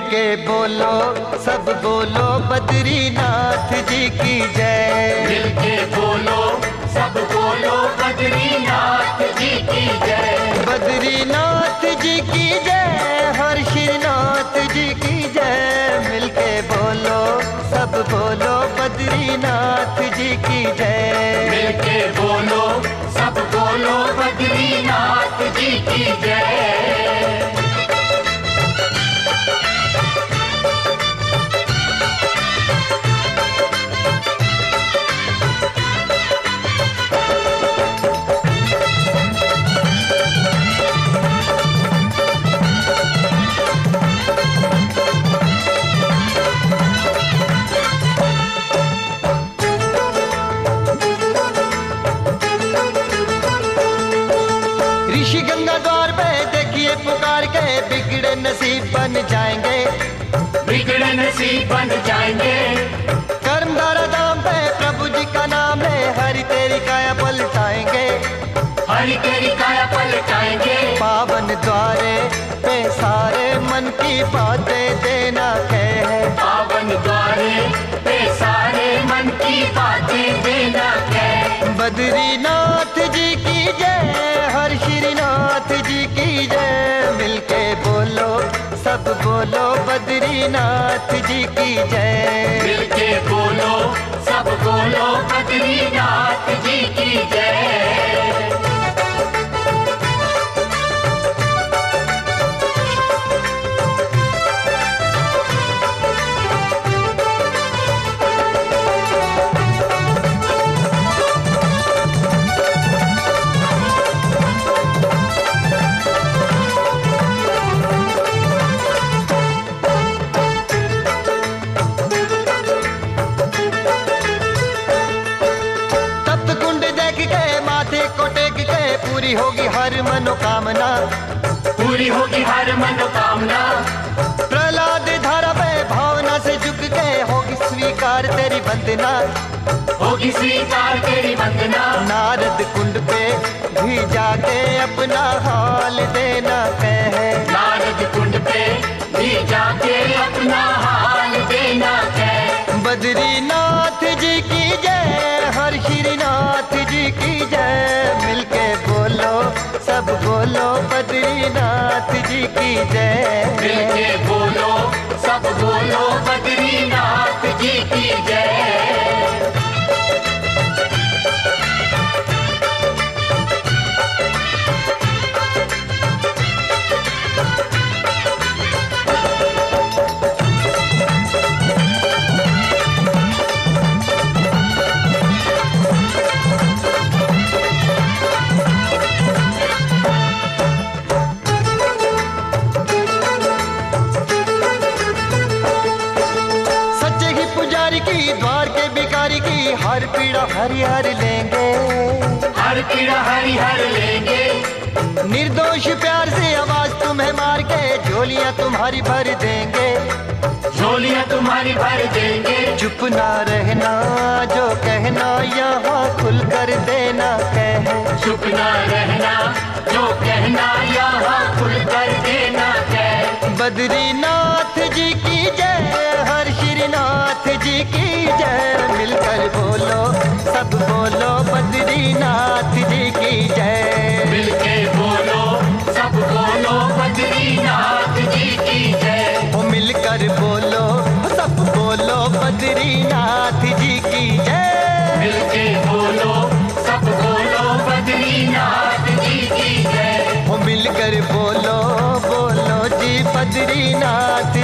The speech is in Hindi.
मिलके बोलो सब बोलो बद्रीनाथ जी की जय। मिलके बोलो सब बोलो बद्रीनाथ जी की जय। बद्रीनाथ जी की जय, हर श्रीनाथ जी की जय। मिलके बोलो सब बोलो बद्रीनाथ जी की जय। मिलके बोलो सब बोलो बद्रीनाथ जी की जय। ऋषि गंगा द्वार पे देखिए पुकार के, बिगड़े नसीब बन जाएंगे, बिगड़े नसीब बन जाएंगे। कर्मधारा धाम पे प्रभु जी का नाम है, हरि तेरी काया पलटाएंगे, हरि तेरी काया पलटाएंगे। पावन द्वारे पे सारे मन की बातें देना है। पावन द्वारे पे सारे मन की बातें देना है। बद्रीनाथ जी की जय, हर श्रीनाथ जी की जय। मिलके बोलो सब बोलो बद्रीनाथ जी की जय। मिलके बोलो सब बोलो बद्रीनाथ जी की जय। पूरी होगी हर मनोकामना, पूरी होगी हर मनोकामना। प्रहलाद धारा पे भावना से झुक के होगी स्वीकार तेरी वंदना, होगी स्वीकार तेरी वंदना। नारद कुंड पे भी जाके अपना हाल देना है। नारद कुंड पे भी जाके अपना हाल देना है। बद्रीनाथ जी की जय, हर श्रीनाथ जी की जय। मिलके बोलो सब बोलो बद्रीनाथ जी की जय। मिलके बोलो सब बोलो बद्रीनाथ जी की जय। द्वार के भिखारी की हर पीड़ा हरिहर लेंगे, हर पीड़ा हरिहर लेंगे। निर्दोष प्यार से आवाज तुम्हें मार के झोलियां तुम्हारी भर देंगे, झोलियां तुम्हारी भर देंगे। चुप ना रहना जो कहना यहाँ खुल कर देना कहे। चुप ना रहना जो कहना यहाँ खुल कर देना है। बद्रीनाथ जी की जय, हर श्रीनाथ जी की जय। मिलकर बोलो सब बोलो बद्रीनाथ जी की जय। मिलके बोलो सब बोलो बद्रीनाथ जी की जय। ओ मिलकर बोलो सब बोलो बद्रीनाथ जी की जय। मिलके बोलो सब बोलो बद्रीनाथ जी की जय। ओ मिलकर बोलो बोलो जी बद्रीनाथ